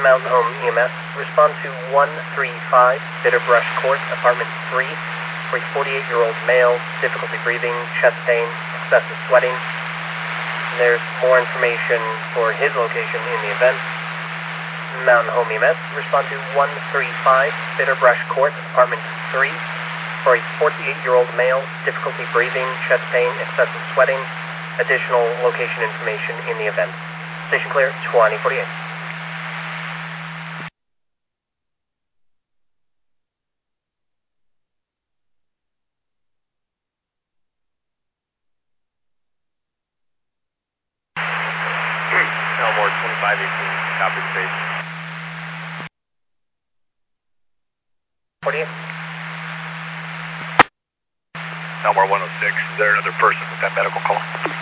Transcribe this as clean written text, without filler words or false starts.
Mountain Home EMS, respond to 135 Bitterbrush Court, apartment 3, for a 48-year-old male, difficulty breathing, chest pain, excessive sweating. There's more information for his location in the event. Mountain Home EMS, respond to 135 Bitterbrush Court, apartment 3, for a 48-year-old male, difficulty breathing, chest pain, excessive sweating. Additional location information in the event. Station clear, 2048. Elmore 2518, copy the base. 48. Elmore 106, is there another person with that medical call?